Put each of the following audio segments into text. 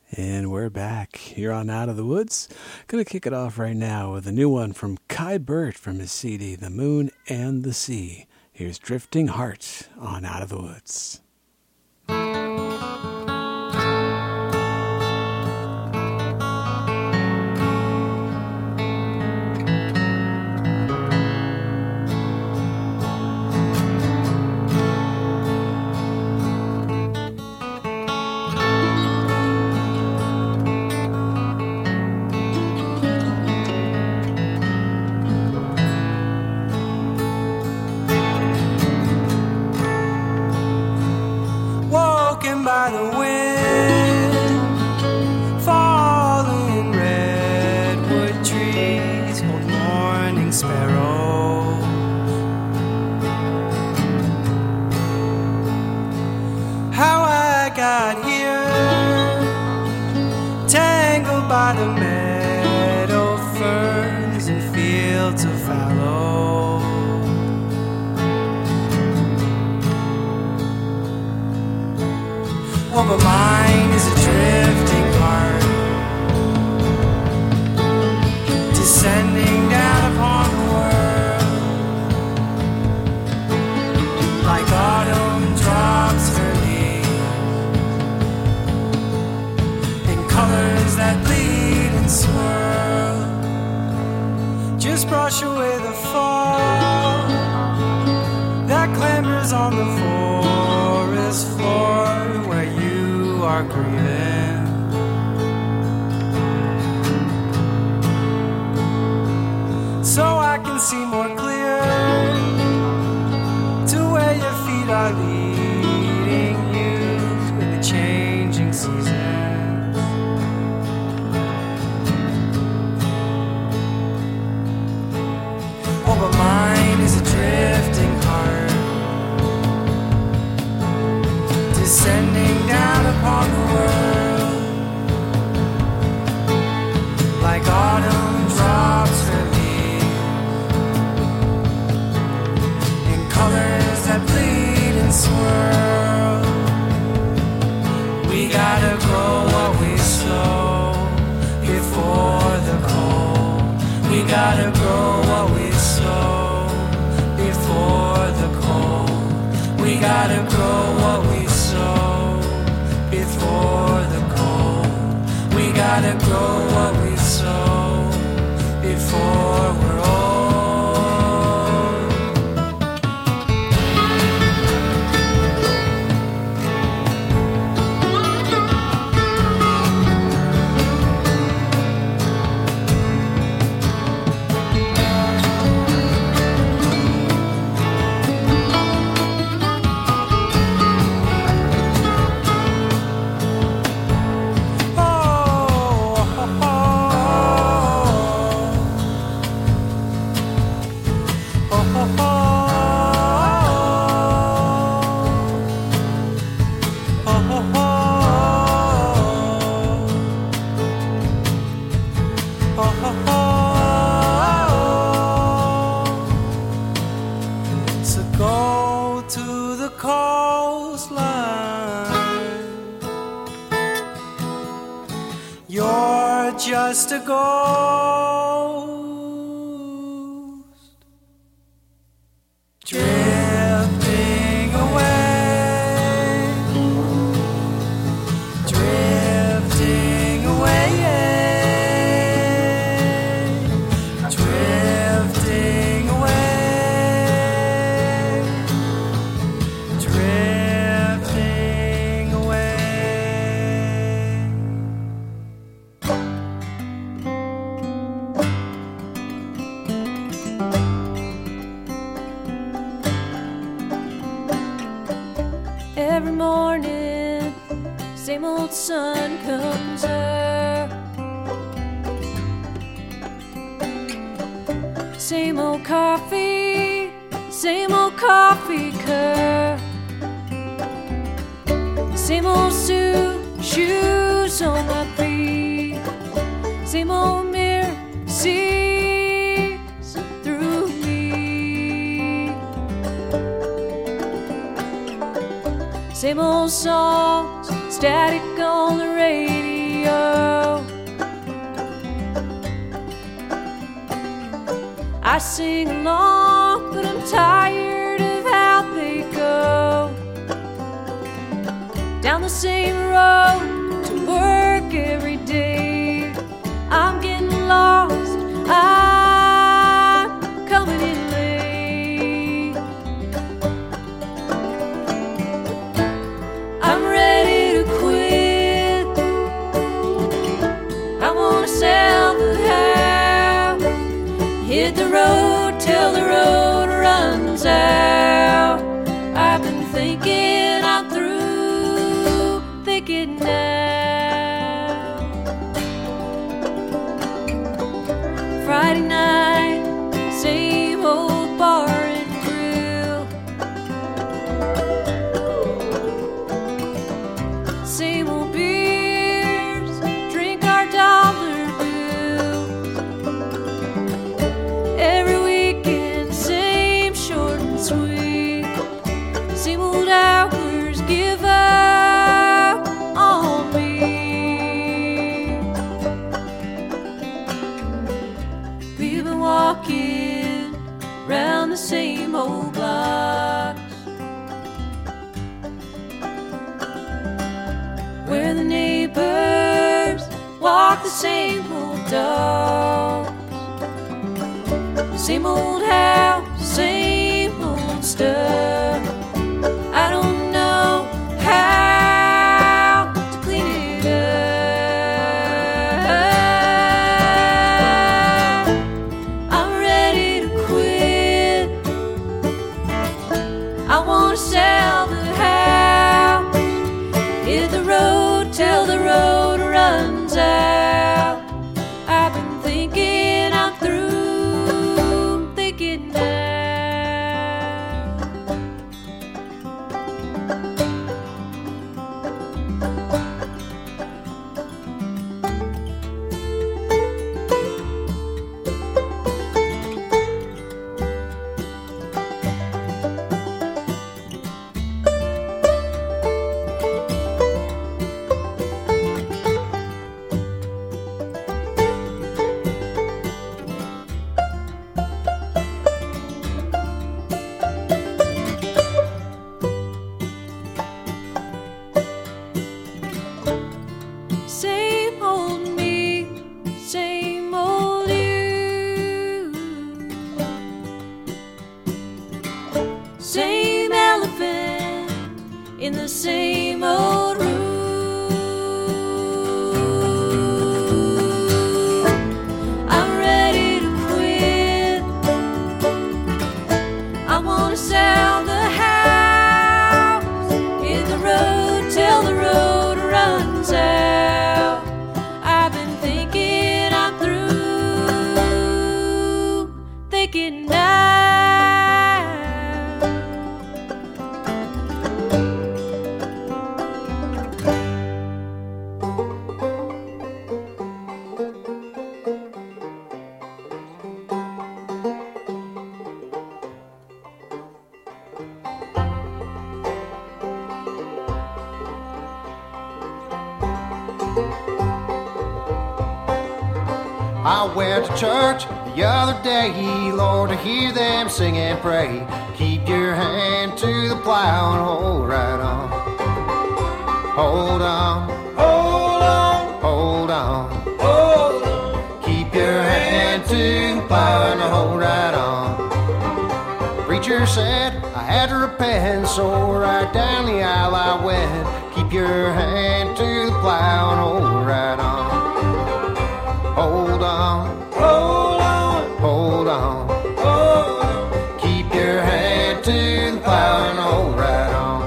And we're back here on Out of the Woods. Gonna kick it off right now with a new one from Kai Burt from his CD, The Moon and the Sea. Here's Drifting Heart on Out of the Woods. By the wind, falling redwood trees, old morning sparrow. How I got here, tangled by the meadow ferns and fields of fallow. Oh, but mine is a drifting heart, descending down upon the world, like autumn drops her leaves, in colors that bleed and swirl. Just brush away the fog that clambers on the forest floor where you are grieving. So I can see more clear to where your feet are leading you in the changing seasons. Oh, but mine is a drifting heart, descending down upon the world, like autumn drops her leaves, in colors that bleed and swirl. We gotta grow what we sow before the cold. We gotta grow what we sow before the cold. We gotta grow what we sow before the cold. We gotta grow what we sow before we're old. So go to the coastline. You're just a ghost, drifting away, drifting away, drifting away, drifting away. Every morning, same old sun comes up, same old coffee cup, same old suit, shoes on my feet, same old mirror sees through me, same old songs, static on the radio. I sing along, but I'm tired of how they go. Down the same road to work every day. I'm getting lost, I'm coming in late. I'm ready to quit. I wanna sell the house, hit the road till the road runs out. I've been thinking I'm through thinking now. Friday night, same old bar and grill, same old beers, drink our dollar bills. Every weekend, same short and sweet, same old hours, give up on me. We've been walking round the same old blocks, where the neighbors walk the same old dogs. Same old house, same old stuff. I don't know how to clean it up. I'm ready to quit. I wanna sell the house, hit the road till the road runs out. I've been thinking I'm through thinking now. Same old me, same old you. Same elephant in the same old room. I'm ready to quit. I wanna sell the house, hit the road till the road runs out. I've been thinking I'm through thinking now. I went to church the other day, Lord, to hear them sing and pray. Keep your hand to the plow and hold right on. Hold on, hold on, hold on, hold on. Keep your hand to the plow and hold right on. Preacher said I had to repent, so right down the aisle I went. Keep your hand to the plow and hold right on. Hold on, hold on, hold on, hold on. Keep your hand to the plow and hold right on.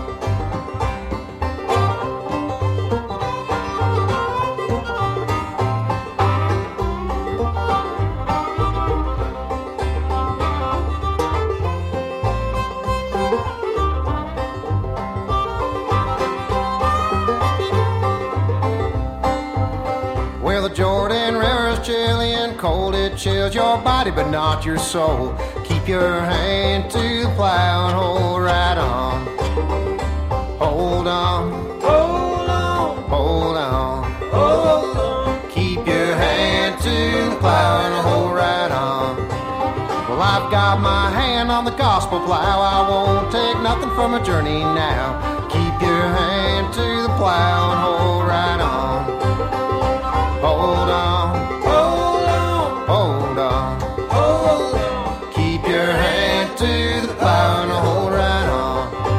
Well, the Jordan River's chilly and cold. It chills your body but not your soul. Keep your hand to the plow and hold right on. Hold on, hold on, hold on, hold on. Keep your hand to the plow and hold right on. Well, gospel plow. I won't take nothing from a journey now. Keep your hand to the plow and hold right on. Hold on, hold on, hold on, hold on. Keep your hand to the plow and hold right on.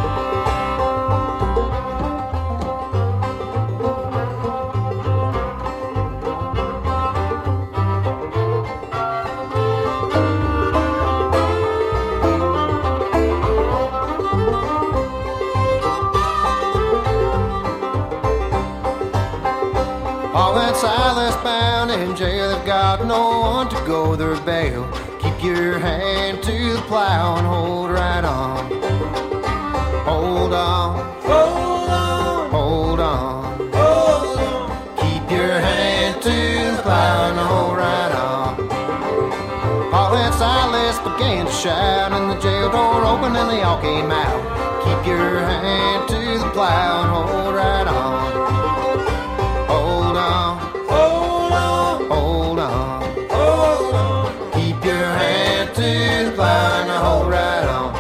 Paul and Silas bound in jail, they've got no one to go their bail. Keep your hand to the plow and hold right on. Hold on, hold on, hold on, hold on. Keep your hand to the plow and hold right on. Paul and Silas began to shout, and the jail door opened and they all came out. Keep your hand to the plow and hold right on. Hold on, hold on, hold on, hold on. Keep your hand to the plow and hold right on.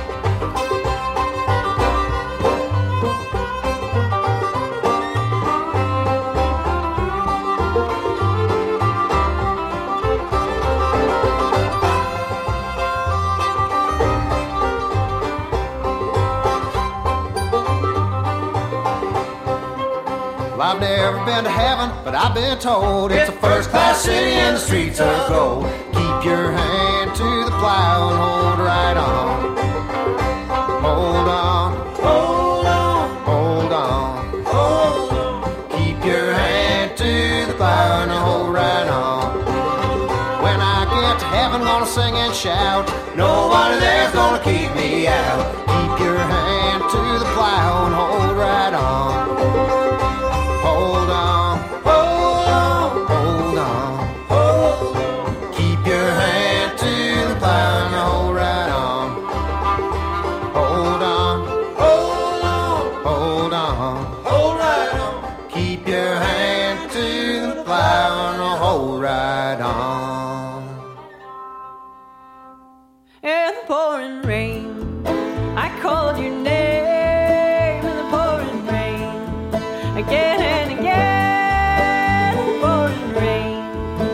I've never been to heaven, but I've been told it's a first-class city and the streets are gold. Keep your hand to the plow and hold right on. Hold on, hold on, hold on, hold on. Keep your hand to the plow and hold right on. When I get to heaven, gonna sing and shout. Nobody there's gonna keep me out. Keep your hand to the plow and hold right on. Hold on, hold on, hold on, hold on. Keep your hand to the plow and hold right on. Hold on, hold on, hold on, hold right on. Keep your hand to the plow and hold right on. In the pouring rain, I called your name in the pouring rain. Again and again, in the pouring rain.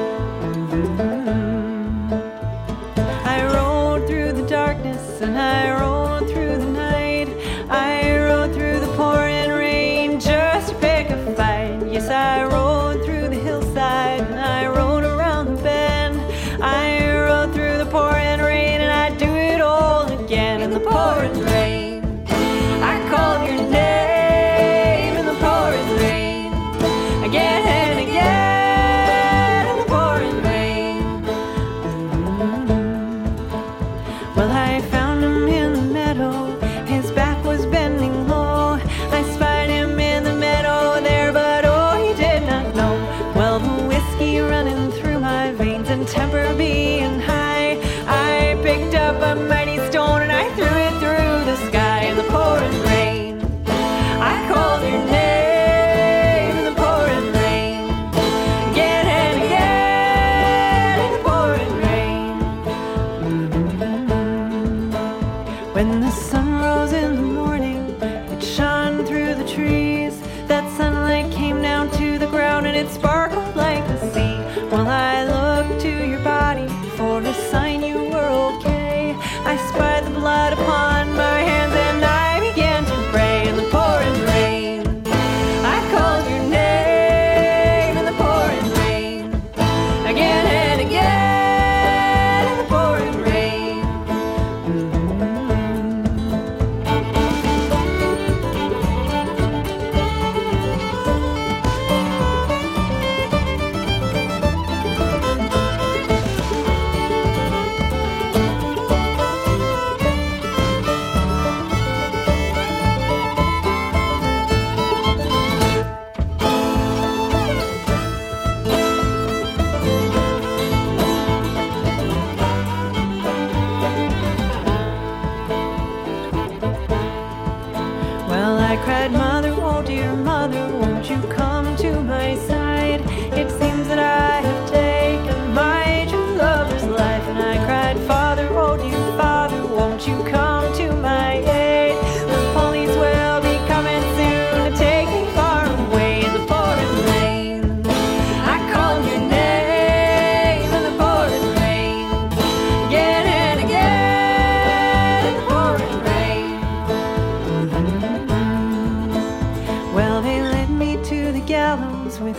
I rode through the darkness and I rode through the night. I rode through the pouring rain just to pick a fight. Yes, I rode through the hillside and I rode around the bend. I rode through the pouring rain and I'd do it all again in the pouring rain. I called your name in the pouring rain. Again and again in the pouring rain. Well, I found him in the meadow. His back was bending low. I spied him in the meadow there, but oh, he did not know. Well, the whiskey running through my veins and temper being high, I picked up a mighty stone and I threw it through the sky in the pouring rain. I called your name in the pouring rain. Again and again in the pouring rain. When the sun rose in the morning, it shone through the trees. That sunlight came down to the ground and it sparkled like the sea. Well, I looked to your body for a sign you were okay. I spied the blood upon my hands and I began to pray in the pouring rain. I called your name in the pouring rain. Again and again in the pouring rain.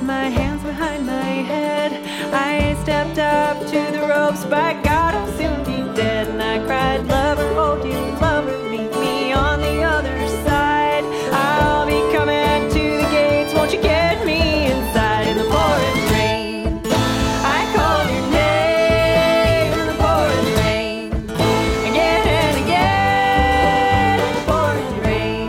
my hands behind my head. I stepped up to the ropes, by God, I'll soon be dead. And I cried, lover, hold you, lover, meet me on the other side. I'll be coming to the gates, won't you get me inside? In the pouring rain, I called your name. In the pouring rain, again and again. In the pouring rain.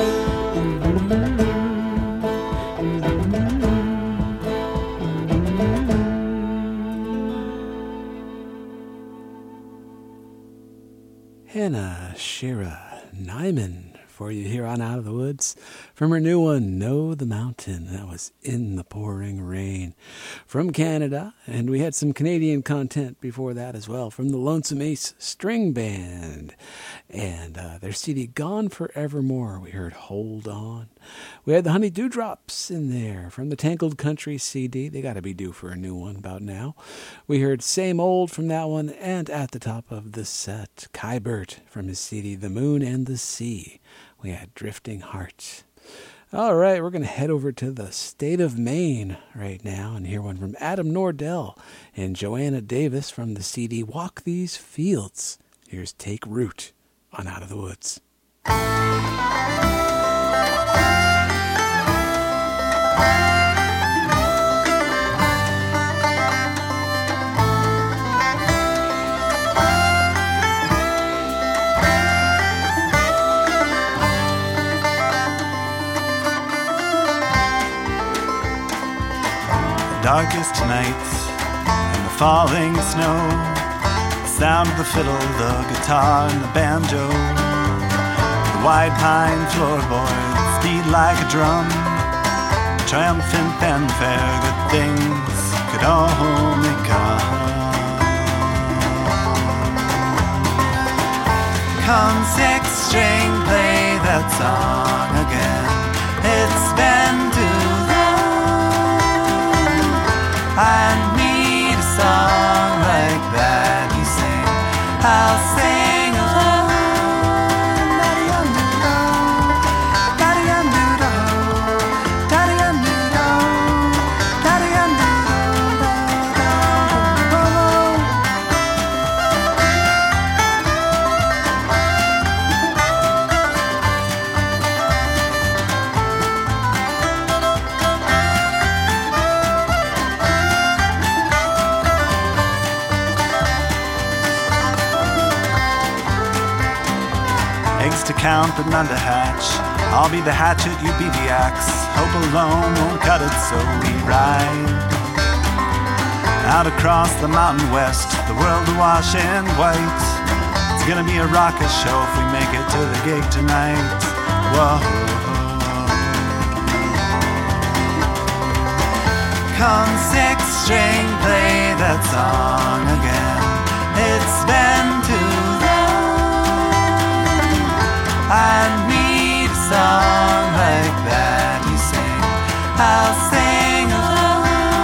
Hannah Shira Nyman for you here on Out of the Woods from her new one, Know the Mountain. That was In the Pouring Rain from Canada. And we had some Canadian content before that as well from the Lonesome Ace String Band. And their CD Gone Forevermore, we heard Hold On. We had the Honey Dewdrops in there from the Tangled Country CD. They got to be due for a new one about now. We heard Same Old from that one. And at the top of the set, Kai Burt from his CD The Moon and the Sea. We had Drifting Heart. All right, we're going to head over to the state of Maine right now and hear one from Adam Nordell and Joanna Davis from the CD Walk These Fields. Here's Take Root on Out of the Woods. Darkest nights and the falling snow, the sound of the fiddle, the guitar and the banjo, the wide pine floorboards beat like a drum, triumphant fanfare, good things could only come. Come six-string, play that song again. It's been too I need a song like that you sing. I'll sing along. Daddy-un-do-do, daddy-un-do-do, to count but none to hatch. I'll be the hatchet, you be the axe. Hope alone won't cut it, so we ride out across the mountain west, the world awash in white. It's gonna be a raucous show if we make it to the gig tonight. Whoa. Come six-string, play that song again. It's been too I need a song like that you sing. I'll sing along.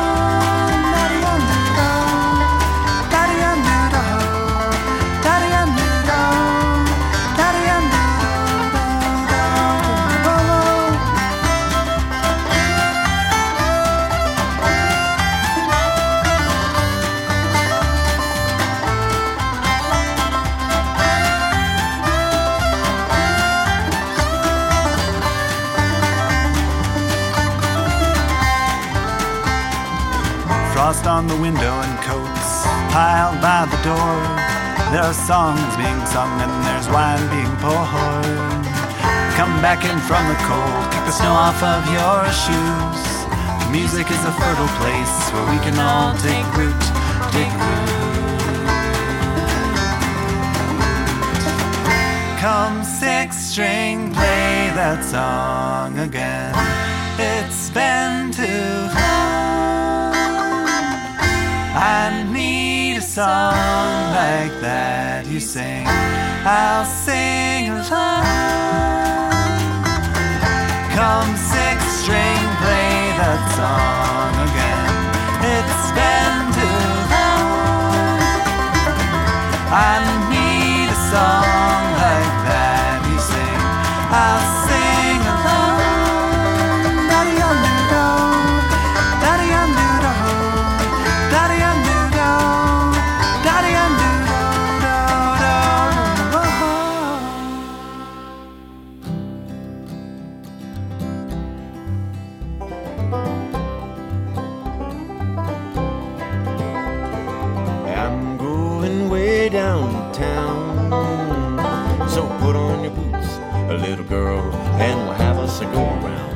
Frost on the window and coats piled by the door. There are songs being sung and there's wine being poured. Come back in from the cold, kick the snow off of your shoes. Music is a fertile place where we can all take root, take root. Come six-string, play that song again. It's been too long. I need a song like that you sing. I'll sing along. Come six-string, play that song again. It's been too long. I need a song like that you sing. I'll sing along. Daddy-un-do-do, downtown. So put on your boots, a little girl, and we'll have us a go around.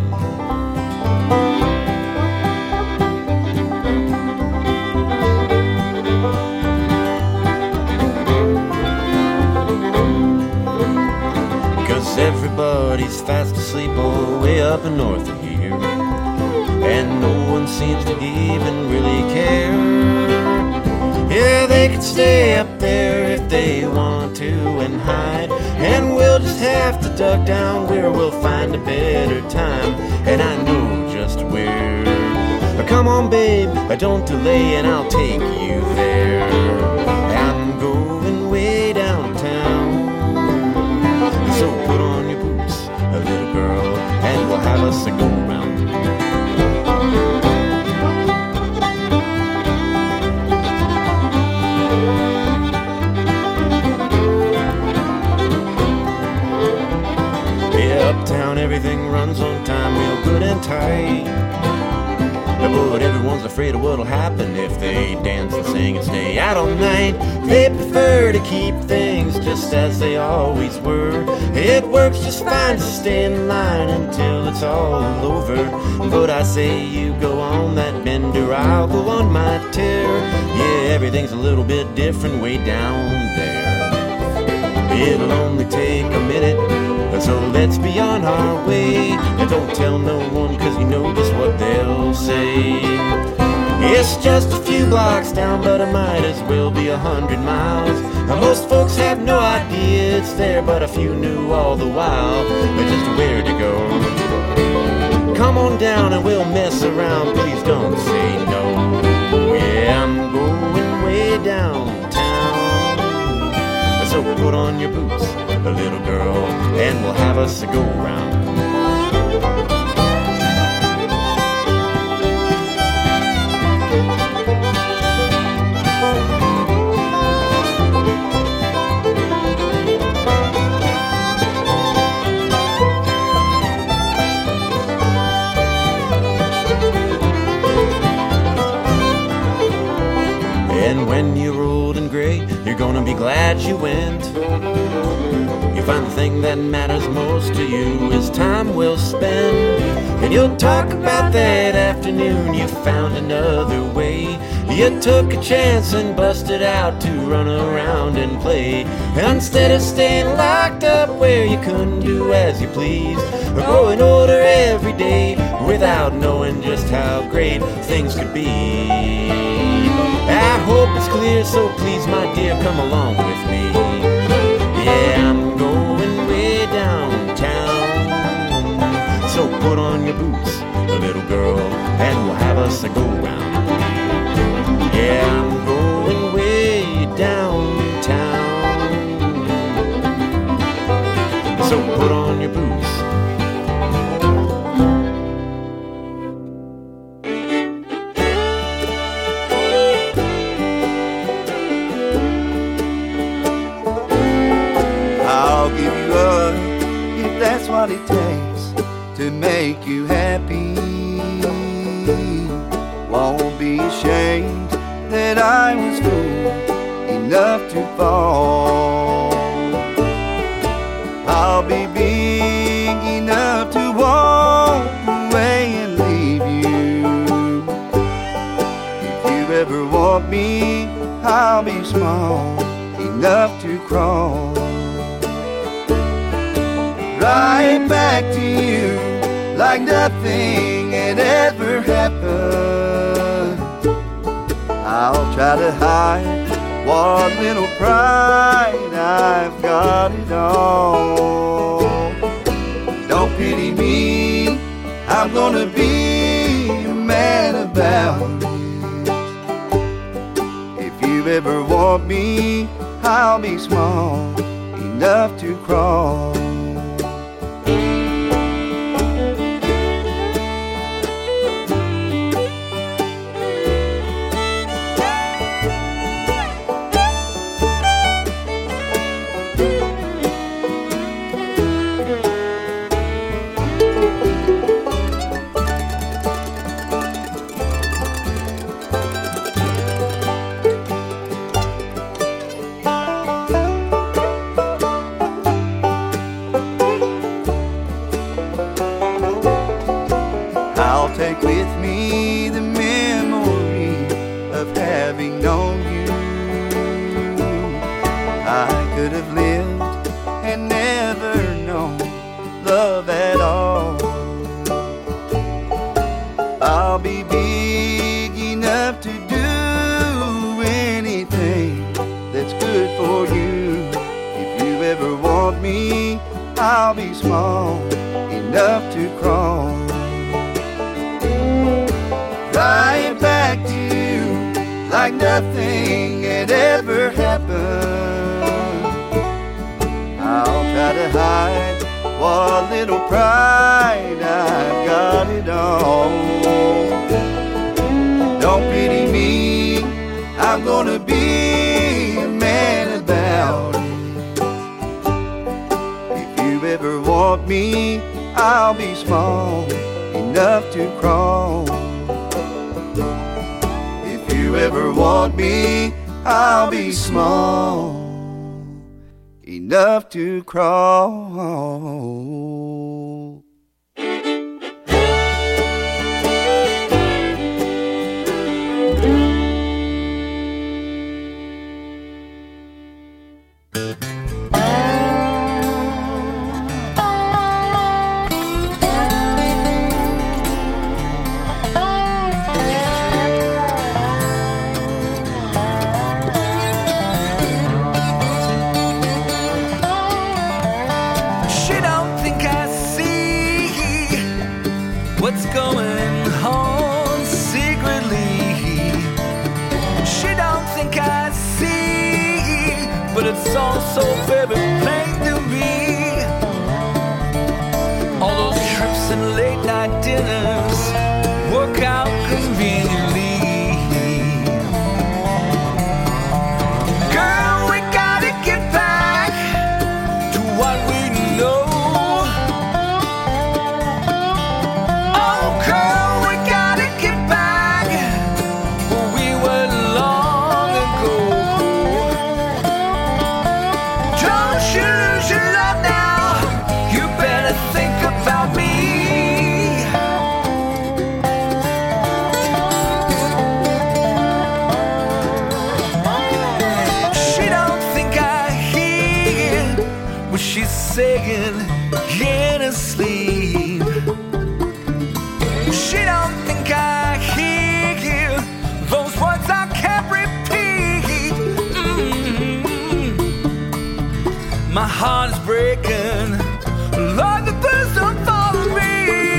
'Cause everybody's fast asleep all way up and north of here, and no one seems to even really care. Yeah, they could stay up there if they want to and hide, and we'll just have to duck down where we'll find a better time, and I know just where. Come on, babe, don't delay and I'll take you there. I'm going way downtown. So put on your boots, a little girl, and we'll have us a go round. Yeah, uptown everything runs on time, real good and tight. But everyone's afraid of what'll happen if they dance and sing and stay out all night. They prefer to keep things just as they always were. It works just fine to stay in line until it's all over. But I say you go on that bender, I'll go on my tear. Yeah, everything's a little bit different way down there. It'll only take a minute, so let's be on our way. And don't tell no one, 'cause you know just what they'll say. It's just a few blocks down, but it might as well be 100 miles. Now, most folks have no idea it's there, but a few knew all the while just where to go. Come on down and we'll mess around, please don't say no. Yeah, I'm going way downtown. So put on your boots, a little girl, and we'll have us a go round. And when you're old and gray, you're gonna be glad you went. You find the thing that matters most to you is time well spent. And you'll talk about that afternoon you found another way. You took a chance and busted out to run around and play, instead of staying locked up where you couldn't do as you pleased, or go in order every day without knowing just how great things could be. I hope it's clear, so please, my dear, come along with me. Yeah, I'm going way downtown. So put on your boots, a little girl, and we'll have us a go round. Yeah, I'm going way downtown. So put on your boots. What it takes to make you happy. Won't be ashamed that I was fool enough to fall. I'll be big enough to walk away and leave you. If you ever want me, I'll be small enough to crawl right back to you like nothing had ever happened. I'll try to hide what little pride I've got it all. Don't pity me, I'm gonna be a man about it. If you ever want me, I'll be small enough to crawl. I'll be small enough to crawl right back to you like nothing had ever happened. I'll try to hide what little pride I've got it all. Don't pity me, I'm gonna be a man about it. If you ever want me, I'll be small enough to crawl. If you ever want me, I'll be small enough to crawl. What's going on secretly? She don't think I see, but it's all so very plain to me. All those trips and late night dinners work out conveniently. Girl, we gotta get back to what we know. Saying in her sleep, she don't think I hear those words I can't repeat. My heart is breaking, Lord, the birds don't follow me.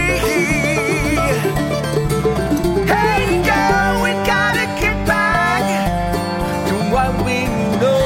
Hey girl, we gotta get back to what we know.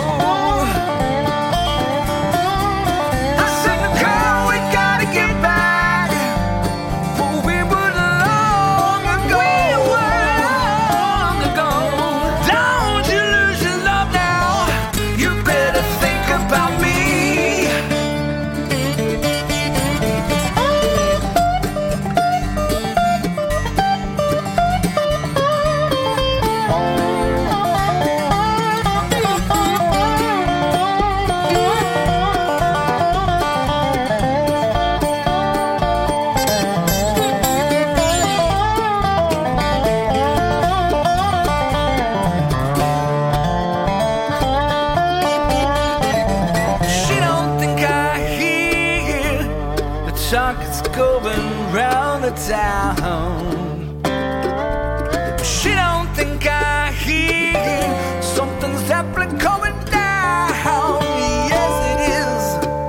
Town. She don't think I hear something's definitely coming down. Yes, it is.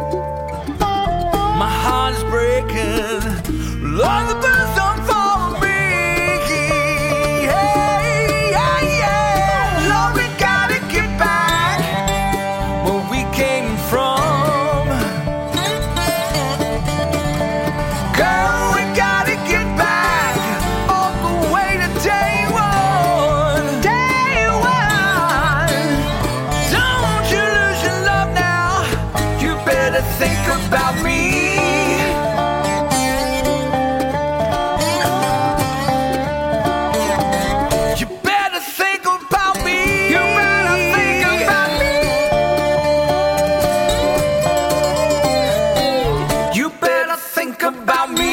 My heart is breaking. Lord, the birds don't follow me. Hey, yeah, yeah. Lord, we gotta get back where we came from. Think about me. You better think about me. You better think about me. You better think about me.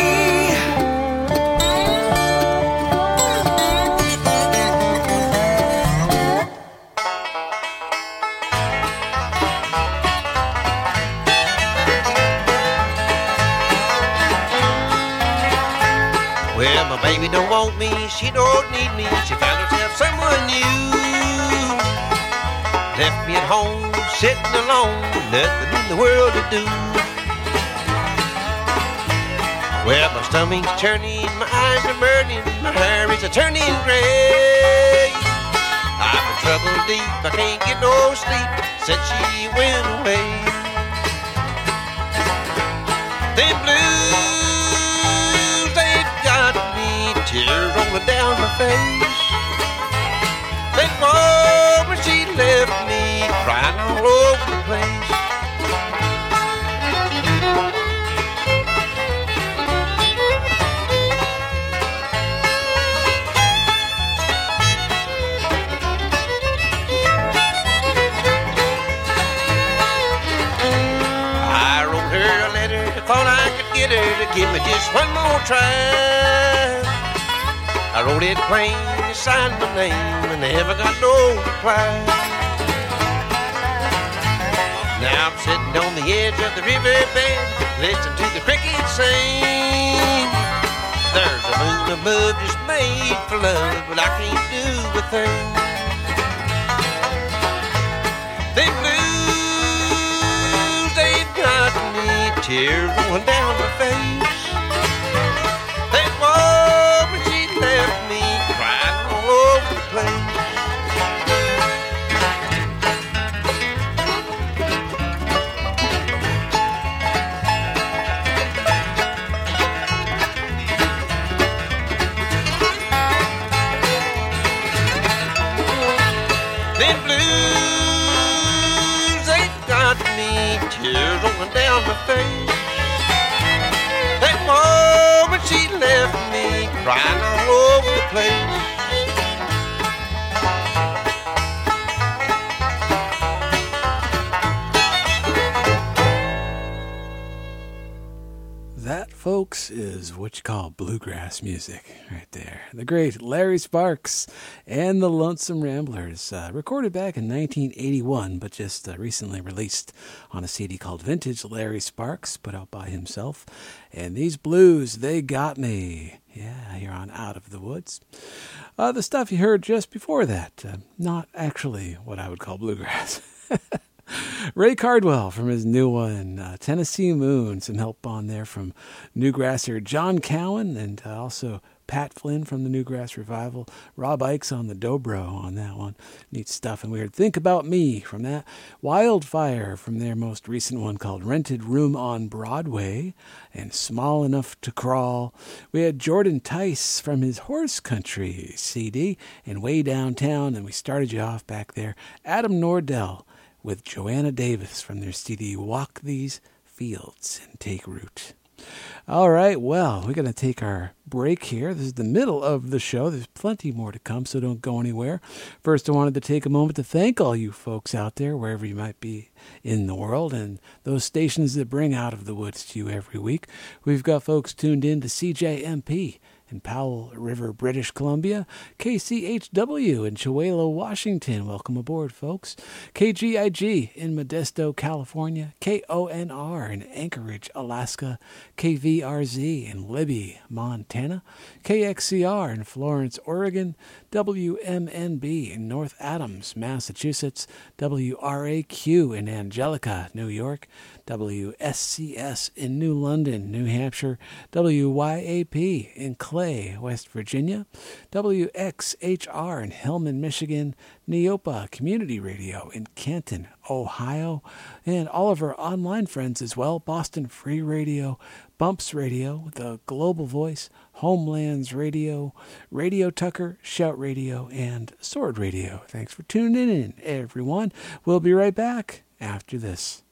Well, my baby don't want me, she don't need me. She found herself someone new. Left me at home, sitting alone, nothing in the world to do. Well, my stomach's churning, my eyes are burning, my hair is a turning gray. I'm in trouble deep, I can't get no sleep since she went away. Them blues, they've got me, tears rolling down my face. That moment she left me, crying all over the place. Thought I could get her to give me just one more try. I wrote it plain, signed my name, and never got no reply. Now I'm sitting on the edge of the riverbed, listening to the crickets sing. There's a moon above just made for love, but I can't do a thing. Them blues, they've got me, tears rolling down my face. That moment she left me, crying all over the place. Them blues, they've got me, tears rolling down my face. That moment she left me, crying all over the place. That, folks, is what you call bluegrass music right there. The great Larry Sparks and the Lonesome Ramblers, recorded back in 1981, but just recently released on a CD called Vintage Larry Sparks, put out by himself. And these blues, they got me. Yeah, here on Out of the Woods. The stuff you heard just before that, not actually what I would call bluegrass. Ray Cardwell from his new one, Tennessee Moon. Some help on there from newgrasser John Cowan, and also Pat Flynn from the Newgrass Revival. Rob Ikes on the dobro on that one. Neat stuff and weird. Think About Me from that. Wildfire from their most recent one called Rented Room on Broadway, and Small Enough to Crawl. We had Jordan Tice from his Horse Country CD and Way Downtown, and we started you off back there. Adam Nordell with Joanna Davis from their CD Walk These Fields and Take Root. All right, well, we're going to take our break here. This is the middle of the show. There's plenty more to come, so don't go anywhere. First, I wanted to take a moment to thank all you folks out there, wherever you might be in the world, and those stations that bring Out of the Woods to you every week. We've got folks tuned in to CJMP in Powell River, British Columbia, KCHW in Chihuahua, Washington. Welcome aboard, folks. KGIG in Modesto, California, KONR in Anchorage, Alaska, KVRZ in Libby, Montana, KXCR in Florence, Oregon, WMNB in North Adams, Massachusetts, WRAQ in Angelica, New York, WSCS in New London, New Hampshire, WYAP in Clay, West Virginia, WXHR in Hillman, Michigan, Neopa Community Radio in Canton, Ohio, and all of our online friends as well, Boston Free Radio, Bumps Radio, The Global Voice, Homelands Radio, Radio Tucker, Shout Radio, and Sword Radio. Thanks for tuning in, everyone. We'll be right back after this.